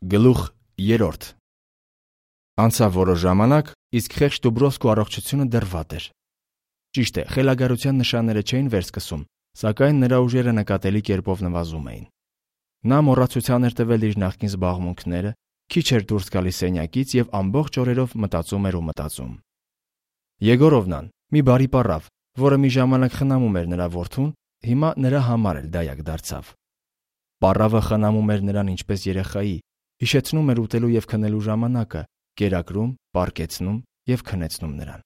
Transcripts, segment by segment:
Գլուխ 3 Անցավ որոշ ժամանակ, իսկ խեղճ Դուբրովսկու առողջությունը դեռ վատ էր։ Ճիշտ է, խելագարության նշանները չէին վերսկսում, սակայն նրա ուժերը նկատելի կերպով նվազում էին։ Նա մոռացության էր տվել իր նախկին զբաղմունքները, քիչ էր դուրս գալիս սենյակից եւ ամբողջ օրերով մտածում էր ու մտածում։ Եգորովնան, մի բարի պառավ, որը մի ժամանակ խնամում էր նրա որդուն, հիմա նրա համար էլ դայակ դարձավ։ Պառավը խնամում էր նրան ինչպես երեխայի, հիշեցնում էր ուտելու եւ քնելու ժամանակը, կերակրում, պառկեցնում եւ քնեցնում նրան։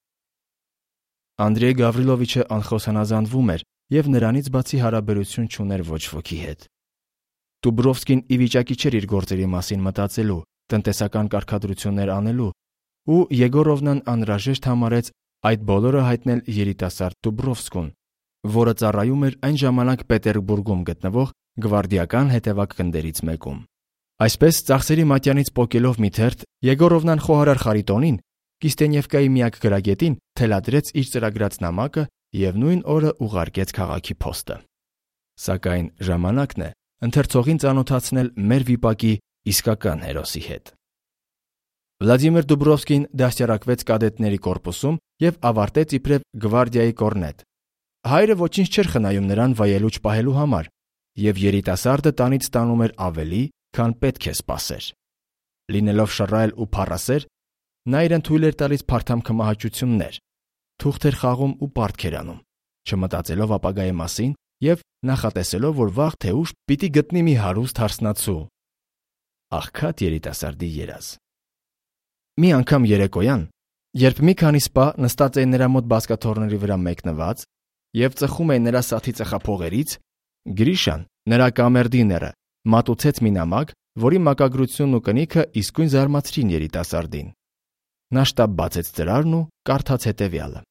Անդրեյ Գավրիլովիչը անխոս հնազանդվում էր եւ նրանից բացի հարաբերություն չուներ ոչ ոքի հետ։ Դուբրովսկին ի վիճակի չէր իր գործերի մասին մտածելու, տնտեսական կարգադրություններ անելու, ու Եգորովնան անհրաժեշտ համարեց այդ բոլորը հայտնել երիտասարդ Դուբրովսկուն, որը ծառայում էր այն ժամանակ Պետերբուրգում գտնվող գվարդիական հետևակ գնդերից մեկում։ Այսպես ծախսերի մատյանից պոկելով մի թերթ, Եգորովնան խոհարար Խարիտոնին, Կիստենիևկայի միակ գրագետին, թելադրեց իր ծրագրած նամակը եւ նույն օրը ուղարկեց քաղաքի փոստը։ Սակայն ժամանակն է ընթերցողին ծանոթացնել մեր վիպակի իսկական հերոսի հետ։ Վլադիմիր Դուբրովսկին դաստիարակվեց կադետների կորպուսում եւ ավարտեց իբրև գվարդիայի կորնետ։ Հայրը ոչինչ չէր խնայում նրան վայելուչ պահելու համար, եւ երիտասարդը տանից ստանում էր ավելի, քան պետք է սպասեր։ Լինելով շռայլ ու փառասեր, նա իրեն թույլ էր տալիս փարթամ քմահաճություններ, թուղթ էր խաղում ու պարտքեր անում, չմտածելով ապագայի մասին եւ նախատեսելով, որ վաղ թե ուշ պիտի գտնի մի հարուստ հարսնացու։ Աղքատ երիտասարդի երազ։ Մի անգամ երեկոյան, երբ մի քանի սպա նստած էին նրա մոտ բազկաթոռների վրա մեկնված եւ ծխում էին նրա սաթի ծխափողերից, Գրիշան, նրա կամերդիները, մատուցեց մի նամակ, որի մակագրությունն ու կնիքը իսկույն զարմացրին երիտասարդին։ Նա շտապ բացեց ծրարն ու կարդաց հետևյալը.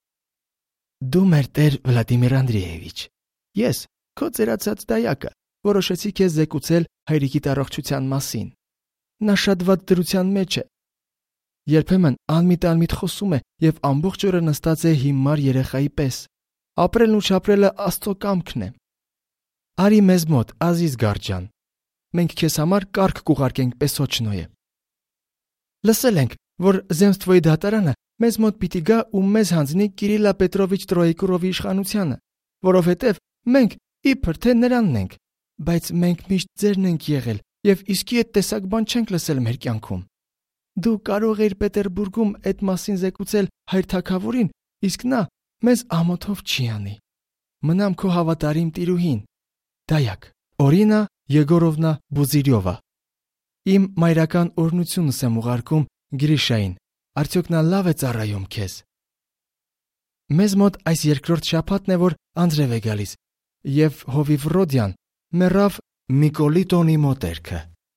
Դու մեր տեր Վլադիմիր Անդրեևիչ, ես, քո ծերացած դայակը, որոշեցի քեզ զեկուցել հայրիկիդ առողջության մասին։ Նա շատ վատ դրության մեջ է։ Երբեմն անմիտ խոսում է եւ ամբողջ օրը նստած է հիմար երեխայի պես։ Ապրելն ու չապրելը Աստծո կամքն է։ Արի մեզ մոտ, Ազիզ Գարջան, մենք քեզ համար կարգ կուղարկենք Պեսոչնոյը։ Լսել ենք, որ Զեմստվոյի դատարանը մեզ մոտ պիտի գա ու մեզ հանձնի Կիրիլա Պետրովիչ Տրոյեկուրովի իշխանությանը, որովհետև մենք իբր թե նրանն ենք, բայց մենք միշտ ձերն ենք եղել եւ իսկի այդ տեսակ բան չենք լսել մեր կյանքում։ Դու կարող ես Պետերբուրգում այդ մասին զեկուցել հայր թագավորին, իսկ նա մեզ ամոթով չի անի։ Մնամ քո հավատարիմ տիրուհին, դայակ, Օրինա Եգորովնա Բուզիրյովա։ Իմ մայրական օրհնությունս եմ ուղարկում Գրիշային, արդյոք նա լավ է ծառայում քեզ։ Մեզ մոտ այս երկրորդ շաբաթն է, որ Անդրև է գալիս, եւ հովիվ Ռոդյան մեռավ Միկոլիտոնի մոտերքը։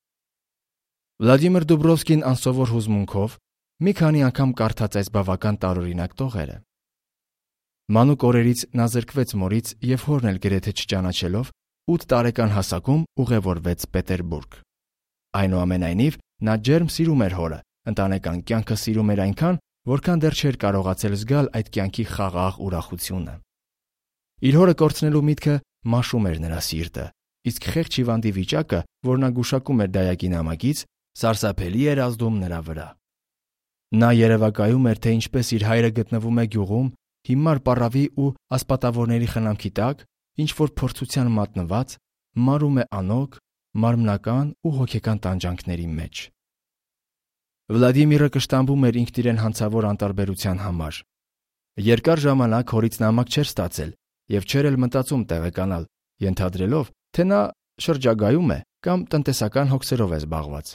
Վլադիմիր Դուբրովսկին անսովոր հուզմունքով մի քանի անգամ կարդաց այս բավական տարօրինակ տողերը։ Մանուկ օրերից նա զրկվեց մորից եւ հորն էլ գրեթե չճանաչելով 8 տարեկան հասակում ուղևորվեց Պետերբուրգ։ Այնուամենայնիվ նա ջերմ սիրում էր հորը, ընտանեկան կյանքը սիրում էր այնքան, որքան դեռ չէր կարողացել զգալ այդ կյանքի խաղաղ ուրախությունը։ Իր հորը կորցնելու միտքը մաշում էր նրա սիրտը, իսկ խեղճ հիվանդի վիճակը, որ նա գուշակում էր դայակի նամակից, սարսափելի էր ազդում նրա վրա։ Նա երևակայում էր, թե ինչպես իր հայրը գտնվում է գյուղում, հիմար պառավի ու ասպատավորների խնամքի տակ, ինչ որ փորձության մատնված, մարում է անոք, մարմնական ու հոգեկան տանջանքների մեջ։ Վլադիմիրը կշտամբում էր ինքն իրեն հանցավոր անտարբերության համար։ Երկար ժամանակ հորից նամակ չէր ստացել եւ չէր էլ մտածում տեղեկանալ, ենթադրելով, թե նա շրջագայում է կամ տնտեսական հոգսերով է զբաղված։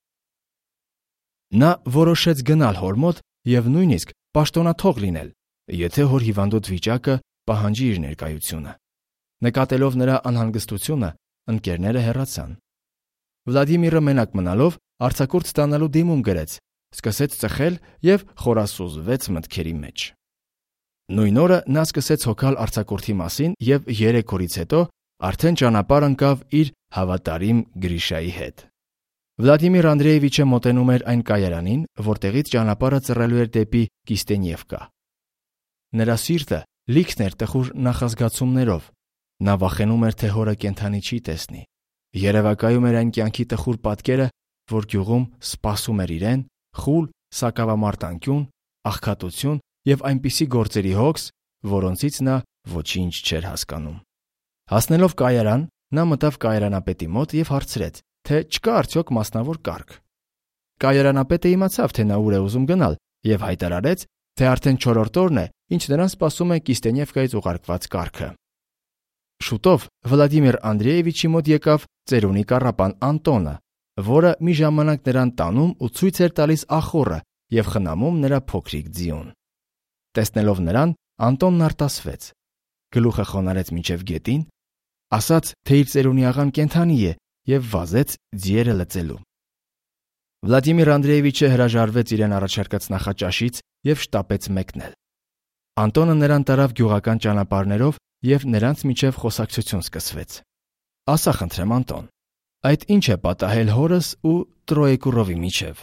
Նա որոշեց գնալ հոր մոտ եւ նույնիսկ պաշտոնաթող լինել, եթե հոր հիվանդոտ վիճակը պահանջի իր ներկայությունը։ Նկատելով նրա անհանգստությունը, ընկերները հեռացան։ Վլադիմիրը մենակ մնալով արձակուրդ ստանալու դիմում գրեց, սկսեց ծխել եւ խորասուզվեց մտքերի մեջ։ Նույն օրը նա սկսեց հոգալ արձակուրդի մասին եւ 3 օրից հետո արդեն ճանապարհ ընկավ իր հավատարիմ Գրիշայի հետ։ Վլադիմիր Անդրեևիչը մոտենում էր այն կայարանին, որտեղից ճանապարհը ծռելու էր դեպի Կիստենիևկա։ Նրա սիրտը լիքն էր տխուր նախազգացումներով։ Նա վախենում էր, թե հորը կենդանի չի տեսնի։ Երևակայում էր այն կյանքի տխուր պատկերը, որ գյուղում սպասում էր իրեն խուլ, սակավամարտանկյուն, աղքատություն եւ այնպիսի գործերի հոգս, որոնցից նա ոչինչ չէր հասկանում։ Հասնելով կայարան, նա մտավ կայարանապետի մոտ եւ հարցրեց, թե չկա արդյոք մասնավոր կարգ։ Կայարանապետը իմացավ, թե նա ուր է ուզում գնալ եւ հայտարարեց, թե արդեն 4-րդ օրն է, ինչ նրան սպասում է Կիստենիևկայից ուղարկված կարգը։ Շուտով Վլադիմիր Անդրեևիչի մոտ եկավ ծերունի կառապան Անտոնը, որը մի ժամանակ նրան տանում ու ցույց էր տալիս ախոռը եւ խնամում նրա փոքրիկ ձիուն։ Տեսնելով նրան, Անտոնն արտասվեց, գլուխը խոնարհեց մինչև գետին, ասաց, թե իր ծերունի աղան կենդանի է եւ վազեց ձիերը լծելու։ Վլադիմիր Անդրեևիչը հրաժարվեց իրեն առաջարկած նախաճաշից եւ շտապեց մեկնել։ Անտոնը նրան տարավ գյուղական ճանապարհներով եւ նրանց միջև խոսակցություն սկսվեց։ Ասա խնդրեմ, Անտոն, այդ ինչ է պատահել հորս ու Տրոեկուրովի միջև։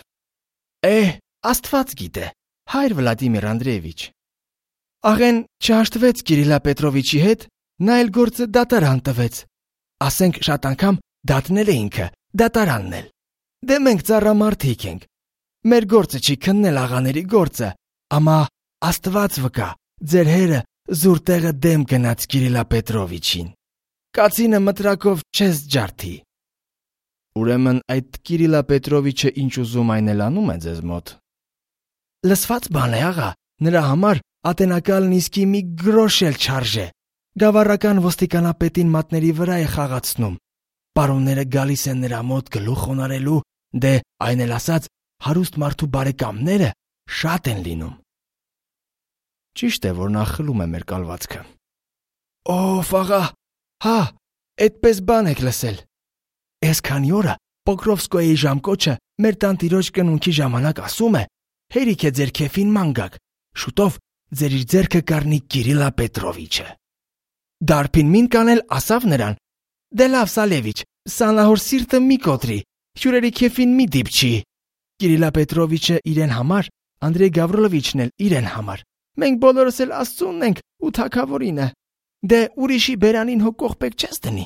Աստված գիտե, հայր Վլադիմիր Անդրեևիչ։ Աղեն չհաշտվեց Կիրիլա Պետրովիչի հետ, նա էլ գործը դատարան տվեց։ Ասենք շատ անգամ դատնել է ինքը, դատարանն էլ։ Դե մենք ծառամարտիկ ենք։ Մեր գործը չի քննել աղաների գործը, ամա Աստված վկա, ձեր հերը զուր տեղը դեմ գնաց Կիրիլա Պետրովիչին։ Կացինը մտրակով չես ջարդի։ Ուրեմն այդ Կիրիլա Պետրովիչը ինչ ուզում այն էլ անում է ձեզ մոտ։ Լսված բան է, աղա, նրա համար ատենակալն իսկի մի գրոշ էլ չարժե։ Գավառական ոստիկանապետին մատների վրա է խաղացնում։ Պարոնները գալիս են նրա մոտ գլուխ խոնարհելու, դե այն էլ ասած, հարուստ մարդու բարեկամները շատ են լինում։ Ճիշտ է, որ նա խլում է մեր կալվածքը։ Օֆ, աղա, հա, այդպես բան եք լսել։ Այսքանի օրը Պոկրովսկոյի ժամկոչը մեր տանտիրոջ կնունքի ժամանակ ասում է. հերիք է ձեր քեֆին մանգակ, շուտով ձեր իր ձեռքը կառնի Կիրիլա Պետրովիչը։ Դարբին մին կանել ասավ նրան. Դե լավ, Սալևիչ, սանահոր սիրտը մի կոտրի, հյուրերի քեֆին մի դիպչի։ Կիրիլա Պետրովիչը իրեն համար, Անդրեյ Գավրիլովիչն էլ իրեն համար։ Մենք բոլորս էլ Աստծունն ենք ու թագավորինը։ Դե ուրիշի բերանին հո կողպեք չես դնի։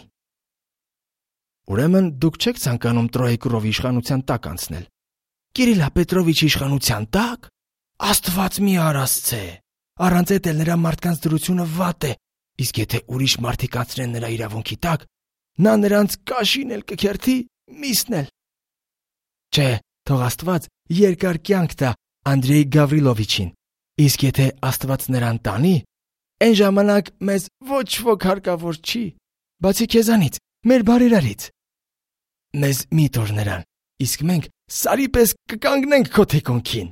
Ուրեմն դուք չեք ցանկանում Տրոեկուրովի իշխանության տակ անցնել։ Կիրիլա Պետրովիչի իշխանության տակ։ Աստված մի արասցե։ Առանց այդ էլ նրա մարդկանց դրությունը վատ է, իսկ եթե ուրիշ մարդիկ անցնեն նրա իրավունքի տակ, նա նրանց կաշին էլ կքերթի, միսն էլ։ Չէ, թող Աստված երկար կյանք տա Անդրեյ Գավրիլովիչին, իսկ եթե Աստված նրան տանի, այն ժամանակ մեզ ոչ ոք հարկավոր չի, բացի քեզանից, մեր բարերարից։ Մեզ մի տոր նրան, իսկ մենք սարի պես կկանգնենք քո թիկունքին։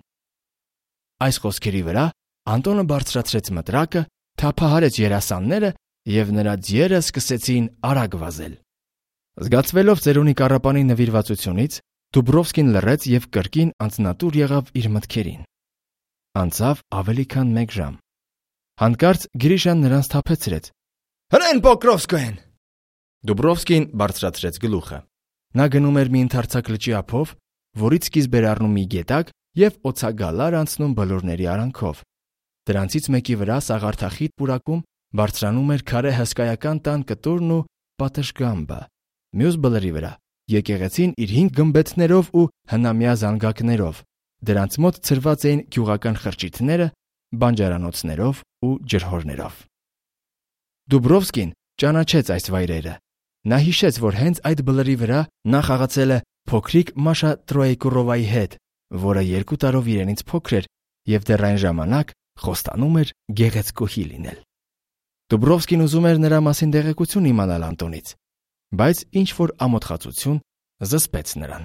Այս խոսքերի վրա Անտոնը բարձրացրեց մտրակը, թափահարեց երասանները եւ նրա ձիերը սկսեցին արագ վազել։ Զգացվելով ծերունի կառապանի նվիրվածությունից, Դուբրովսկին լռեց եւ կրկին անձնատուր եղավ իր մտքերին։ Անցավ ավելի քան 1 ժամ։ Հանկարծ Գրիշան նրանց թափեցրեց. Հրեն Պոկրովսկոյեն։ Դուբրովսկին բարձրացրեց գլուխը։ Նա գնում էր մի ընդարձակ լճի ափով, որից սկիզբ էր առնում մի գետակ եւ օցագալար անցնում բլուրների արանքով։ Դրանցից մեկի վրա սաղարթախիտ պուրակում բարձրանում էր քարե հսկայական տան կտուրն ու պատշգամբը։ Մյուս բլրի վրա եկեղեցին իր 5 գմբեթներով ու հնամյա զանգակներով։ Դրանց մոտ ցրված էին գյուղական խրճիթները, բանջարանոցներով ու ջրհորներով։ Դուբրովսկին ճանաչեց այս վայրերը։ Նա հիշեց, որ հենց այդ բլրի վրա նա խաղացել է փոքրիկ Մաշա Տրոեկուրովայի հետ, որը 2 տարով իրենից փոքր էր եւ դեռ այն ժամանակ խոստանում էր գեղեցկուհի լինել։ Դուբրովսկին ուզում էր նրա մասին տեղեկություն իմանալ Անտոնից, բայց ինչ որ ամոթխածություն զսպեց նրան։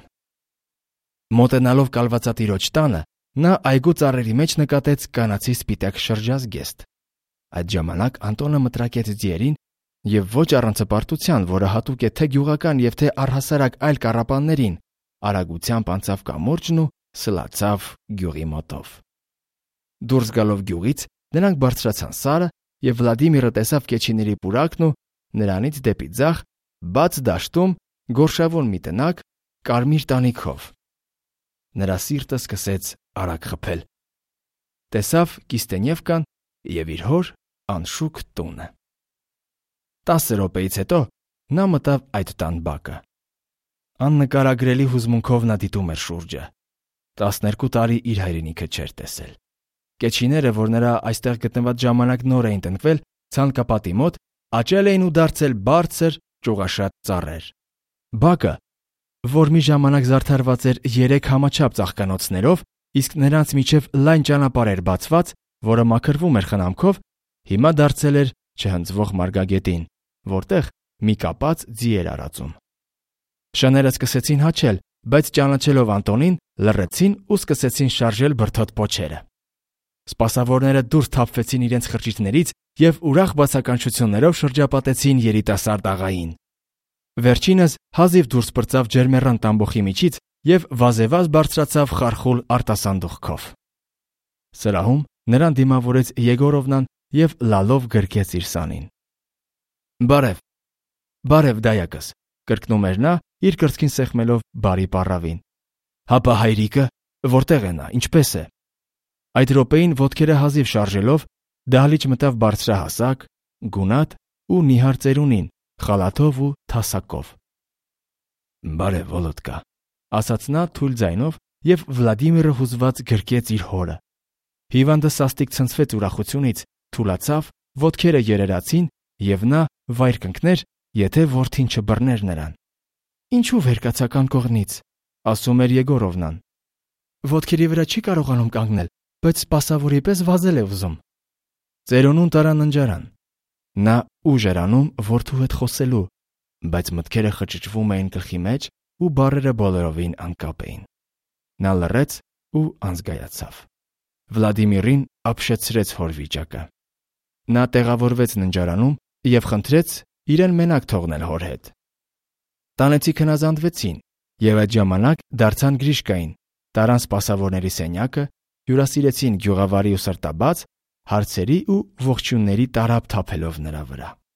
Մոտենալով կալվածատիրոջ տանը, նա այգու ծառերի մեջ նկատեց կանացի սպիտակ շրջազգեստ։ Այդ ժամանակ Անտոնը մտրակեց ձիերին եւ ոչ առանց հպարտության, որը հատուկ է թե գյուղական եւ թե առհասարակ այլ կառապաններին, արագությամբ անցավ կամուրջն ու սլացավ գյուղի մոտով։ Դուրս գալով գյուղից, նրանք բարձրացան սարը եւ Վլադիմիրը տեսավ քեչիների պուրակն ու նրանից դեպի ձախ բաց դաշտում գորշավուն մի տնակ կարմիր տանիքով։ Նրա սիրտը սկսեց արագ խփել։ Տեսավ Կիստենիևկան եւ իր հոր անշուք տունը։ 10 րոպեից հետո նա մտավ այդ տան բակը։ Աննկարագրելի հուզմունքով նա դիտում էր շուրջը։ 12 տարի իր հայրենիքը չէր տեսել։ Կեչիները, որ նրա այստեղ գտնված ժամանակ նոր էին տնկվել, ցանկապատի մոտ աճել էին ու դարձել բարձր, ճյուղաշատ ծառեր։ Բակը, որ մի ժամանակ զարդարված էր 3 համաչափ ծաղկանոցներով, իսկ նրանց միջև լայն ճանապարհ էր բացված, որը մաքրվում էր խնամքով, հիմա դարձել էր չհնձվող մարգագետին, որտեղ մի կապած ձի էր արածում։ Շները սկսեցին հաչել, բայց ճանաչելով Անտոնին, լռեցին ու սկսեցին շարժել բրդոտ պոչերը։ Սպասավորները դուրս թափվեցին իրենց խրճիթներից և ուրախ բացականչություններով շրջապատեցին երիտասարդ աղային։ Վերջինս հազիվ դուրս պրծավ ջերմեռան տամբոխի միջից և վազեվազ բարձրացավ խարխուլ արտասանդուղքով։ Սրահում նրան դիմավորեց Եգորովնան և լալով գրկեց իր սանին։ Բարև, դայակս, կրկնում էր նա, իր կրծքին սեղմելով բարի պառավին։ Հապա հայրիկը, որտեղ է նա, ինչպես է։ Այդ րոպեին ոտքերը հազիվ շարժելով դահլիճ մտավ բարձրահասակ, գունատ ու նիհար ծերունին, խալաթով ու թասակով։ Բարև, Վոլոդկա, ասաց նա թույլ ձայնով և Վլադիմիրը հուզված գրկեց իր հորը։ Հիվանդը սաստիկ ցնցվեց ուրախությունից, թուլացավ, ոտքերը երերացին և նա վայր կընկներ, եթե որդին չբռներ նրան։ Ինչու վերկացական կողնից, ասում էր Եգորովնան։ Ոտքերի վրա չի կարողանում կանգնել, բայց սպասավորի պես վազել է ուզում։ Ծերունուն տարան ննջարան։ Նա ուժ էր անում որդու հետ խոսելու, բայց մտքերը խճճվում էին գլխի մեջ ու բառերը բոլորովին անկապ էին։ Նա լռեց ու անզգայացավ։ Վլադիմիրին ապշեցրեց հոր վիճակը։ Նա տեղավորվեց ննջարանում և խնդրեց իրեն մենակ թողնել հոր հետ։ Տանեցի քնազանդվեցին և այդ ժամանակ դարձան Գրիշկային, տարան սպասավորների սենյակը, հյուրասիրեցին գյուղավարի ու սրտաբաց, հարցերի ու ողջույնների տարափ թափելով նրա վրա։